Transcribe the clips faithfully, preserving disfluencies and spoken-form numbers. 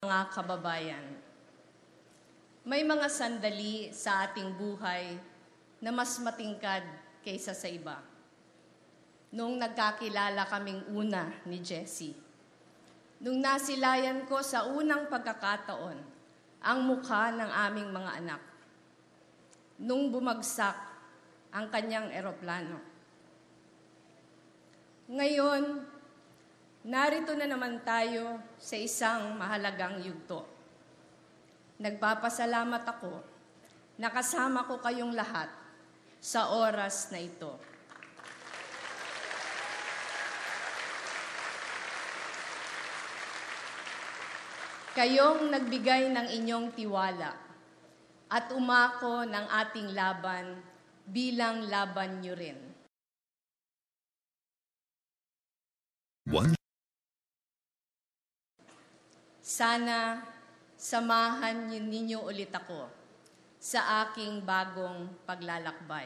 Mga kababayan, may mga sandali sa ating buhay na mas matingkad kaysa sa iba. Nung nagkakilala kaming una ni Jessie, nung nasilayan ko sa unang pagkakataon ang mukha ng aming mga anak, nung bumagsak ang kanyang eroplano. Ngayon, narito na naman tayo sa isang mahalagang yugto. Nagpapasalamat ako na kasama ko kayong lahat sa oras na ito. Kayong nagbigay ng inyong tiwala at umako ng ating laban bilang laban nyo rin. One. Sana samahan ninyo ulit ako sa aking bagong paglalakbay.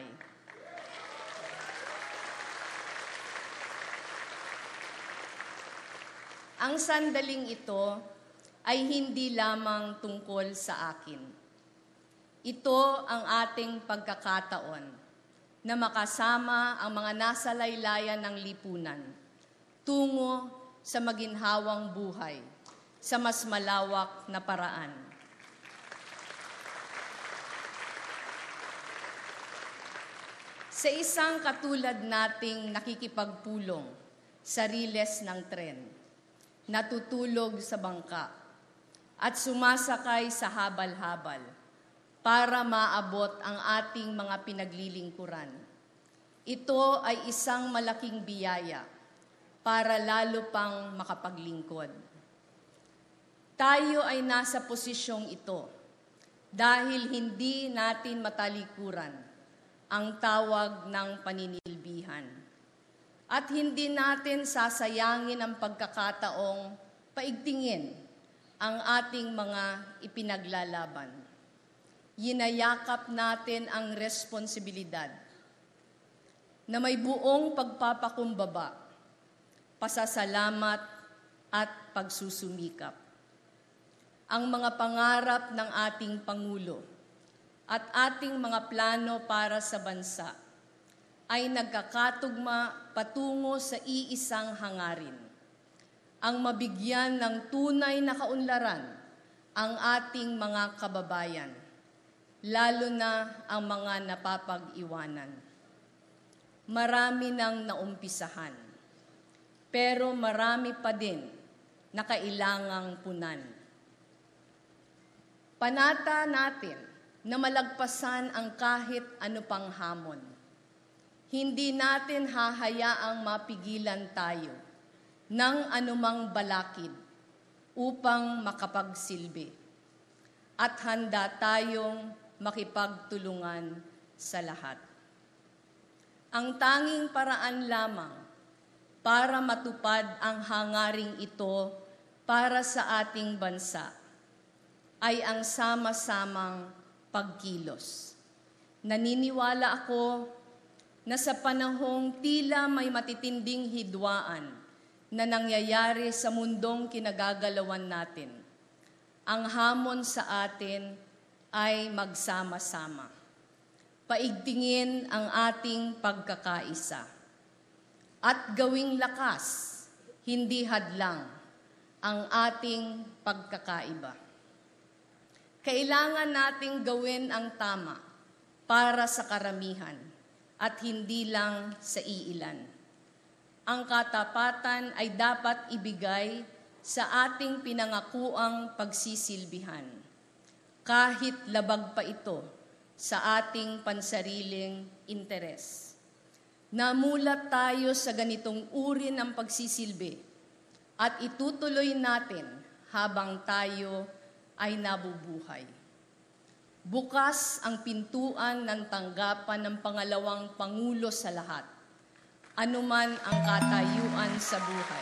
Ang sandaling ito ay hindi lamang tungkol sa akin. Ito ang ating pagkakataon na makasama ang mga nasa laylayan ng lipunan tungo sa maginhawang buhay sa mas malawak na paraan. Sa isang katulad nating nakikipagpulong sa riles ng tren, natutulog sa bangka, at sumasakay sa habal-habal para maabot ang ating mga pinaglilingkuran. Ito ay isang malaking biyaya para lalo pang makapaglingkod. Tayo ay nasa posisyong ito dahil hindi natin matalikuran ang tawag ng paninilbihan. At hindi natin sasayangin ang pagkakataong paigtingin ang ating mga ipinaglalaban. Yinayakap natin ang responsibilidad na may buong pagpapakumbaba, pasasalamat at pagsusumikap. Ang mga pangarap ng ating Pangulo at ating mga plano para sa bansa ay nagkakatugma patungo sa iisang hangarin. Ang mabigyan ng tunay na kaunlaran ang ating mga kababayan, lalo na ang mga napapag-iwanan. Marami nang naumpisahan, pero marami pa din na kailangang punan. Panata natin na malagpasan ang kahit ano pang hamon. Hindi natin hahayaang mapigilan tayo ng anumang balakid upang makapagsilbi. At handa tayong makipagtulungan sa lahat. Ang tanging paraan lamang para matupad ang hangaring ito para sa ating bansa ay ang sama-samang pagkilos. Naniniwala ako na sa panahong tila may matitinding hidwaan na nangyayari sa mundong kinagagalawan natin, ang hamon sa atin ay magsama-sama. Paigtingin ang ating pagkakaisa at gawing lakas, hindi hadlang, ang ating pagkakaiba. Kailangan nating gawin ang tama para sa karamihan at hindi lang sa iilan. Ang katapatan ay dapat ibigay sa ating pinangakuang pagsisilbihan, kahit labag pa ito sa ating pansariling interes. Namulat tayo sa ganitong uri ng pagsisilbi at itutuloy natin habang tayo ay nabubuhay. Bukas ang pintuan ng tanggapan ng pangalawang Pangulo sa lahat, anuman ang katayuan sa buhay.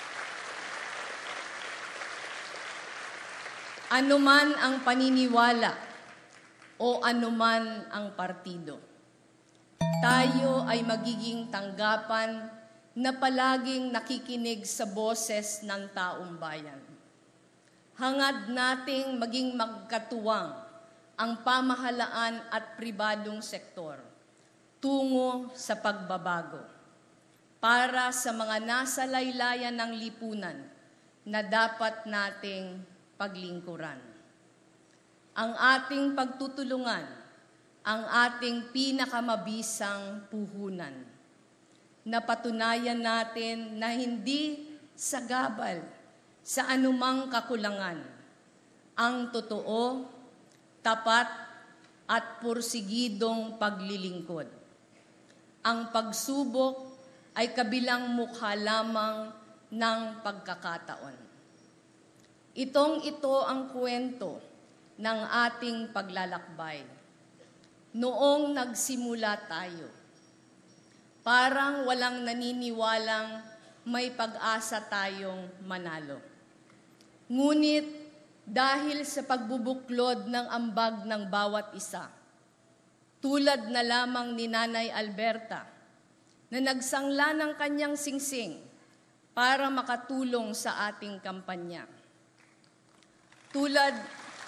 Anuman ang paniniwala o anuman ang partido. Tayo ay magiging tanggapan na palaging nakikinig sa boses ng taong bayan. Hangad nating maging magkatuwang ang pamahalaan at pribadong sektor tungo sa pagbabago para sa mga nasa laylayan ng lipunan na dapat nating paglingkuran. Ang ating pagtutulungan, ang ating pinakamabisang puhunan. Napatunayan natin na hindi sagabal sa anumang kakulangan. Ang totoo, tapat at pursigidong paglilingkod. Ang pagsubok ay kabilang mukha lamang ng pagkakataon. Itong ito ang kwento ng ating paglalakbay. Noong nagsimula tayo, parang walang naniniwalang may pag-asa tayong manalo. Ngunit dahil sa pagbubuklod ng ambag ng bawat isa, tulad na lamang ni Nanay Alberta, na nagsangla ng kanyang singsing para makatulong sa ating kampanya. Tulad,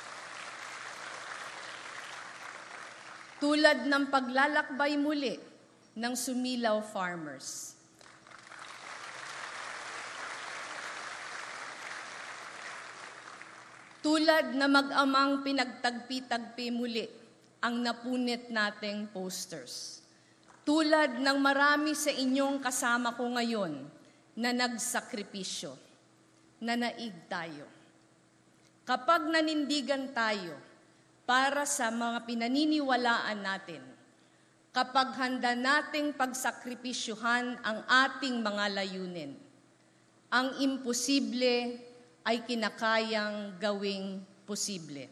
tulad ng paglalakbay muli ng Sumilaw Farmers. Tulad na mag-amang pinagtagpi-tagpi muli ang napunit nating posters. Tulad ng marami sa inyong kasama ko ngayon na nagsakripisyo, na naig tayo. Kapag nanindigan tayo para sa mga pinaniniwalaan natin, kapag handa nating pagsakripisyuhan ang ating mga layunin, ang imposible ay kinakayang gawing posible.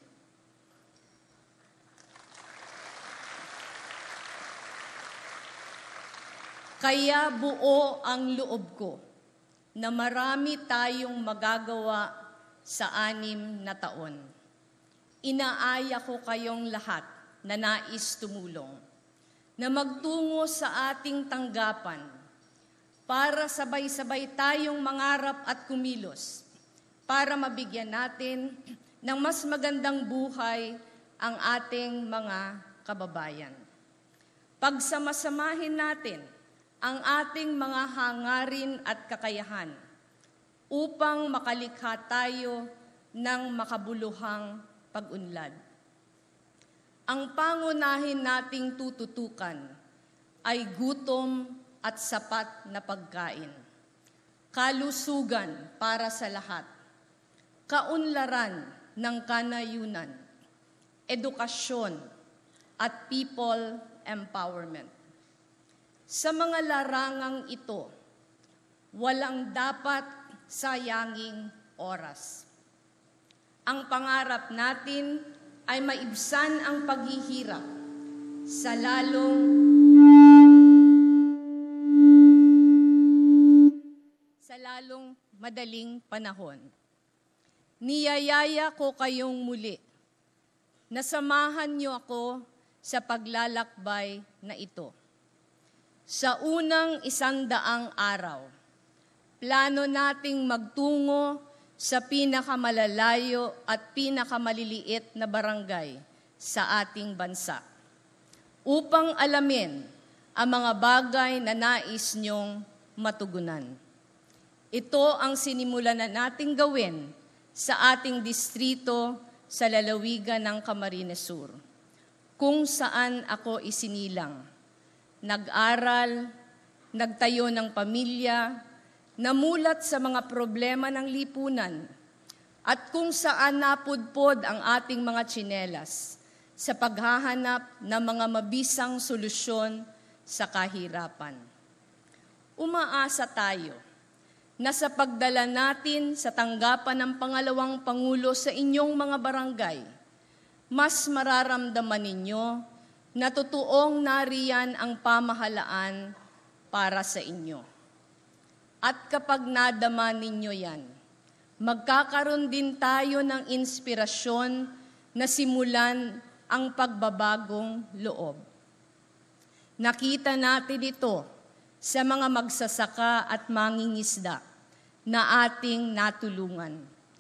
Kaya buo ang loob ko na marami tayong magagawa sa anim na taon. Inaaya ko kayong lahat na nais tumulong, na magtungo sa ating tanggapan para sabay-sabay tayong mangarap at kumilos, para mabigyan natin ng mas magandang buhay ang ating mga kababayan. Pagsamasamahin natin ang ating mga hangarin at kakayahan upang makalikha tayo ng makabuluhang pag-unlad. Ang pangunahin nating tututukan ay gutom at sapat na pagkain, kalusugan para sa lahat, kaunlaran ng kanayunan, edukasyon, at people empowerment. Sa mga larangang ito, walang dapat sayanging oras. Ang pangarap natin ay maibsan ang paghihirap sa lalong sa lalong madaling panahon. Niyayaya ko kayong muli na samahan niyo ako sa paglalakbay na ito. Sa unang isandaang araw, plano nating magtungo sa pinakamalalayo at pinakamaliliit na barangay sa ating bansa upang alamin ang mga bagay na nais niyong matugunan. Ito ang sinimulan na nating gawin sa ating distrito sa lalawigan ng Camarines Sur, kung saan ako isinilang. Nag-aral, nagtayo ng pamilya, namulat sa mga problema ng lipunan, at kung saan napudpod ang ating mga tsinelas sa paghahanap ng mga mabisang solusyon sa kahirapan. Umaasa tayo na sa pagdala natin sa tanggapan ng pangalawang Pangulo sa inyong mga barangay, mas mararamdaman ninyo na totoong nariyan ang pamahalaan para sa inyo. At kapag nadama ninyo yan, magkakaroon din tayo ng inspirasyon na simulan ang pagbabagong loob. Nakita natin ito sa mga magsasaka at mangingisda na ating natulungan,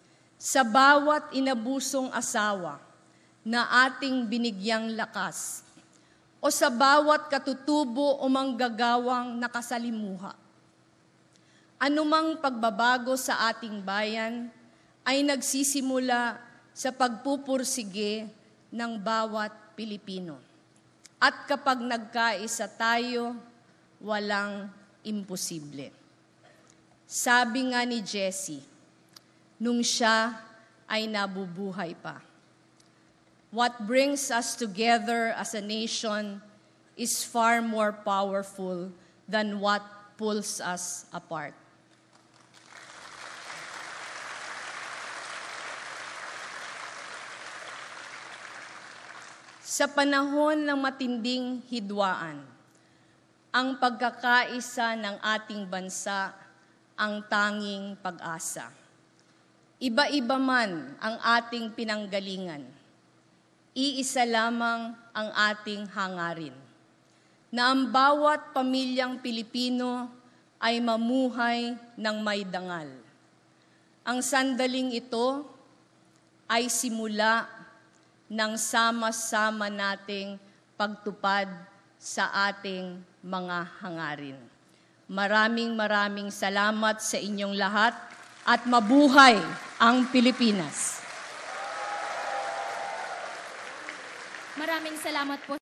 sa bawat inabusong asawa na ating binigyang lakas, o sa bawat katutubo o manggagawang nakasalimuha. Anumang pagbabago sa ating bayan ay nagsisimula sa pagpupursige ng bawat Pilipino. At kapag nagkaisa tayo, walang imposible. Sabi nga ni Jessie, nung siya ay nabubuhay pa, what brings us together as a nation is far more powerful than what pulls us apart. Sa panahon ng matinding hidwaan, ang pagkakaisa ng ating bansa ang tanging pag-asa. Iba-iba man ang ating pinanggalingan, iisa lamang ang ating hangarin, na ang bawat pamilyang Pilipino ay mamuhay ng may dangal. Ang sandaling ito ay simula ng sama-sama nating pagtupad sa ating mga hangarin. Maraming maraming salamat sa inyong lahat at mabuhay ang Pilipinas. Maraming salamat po.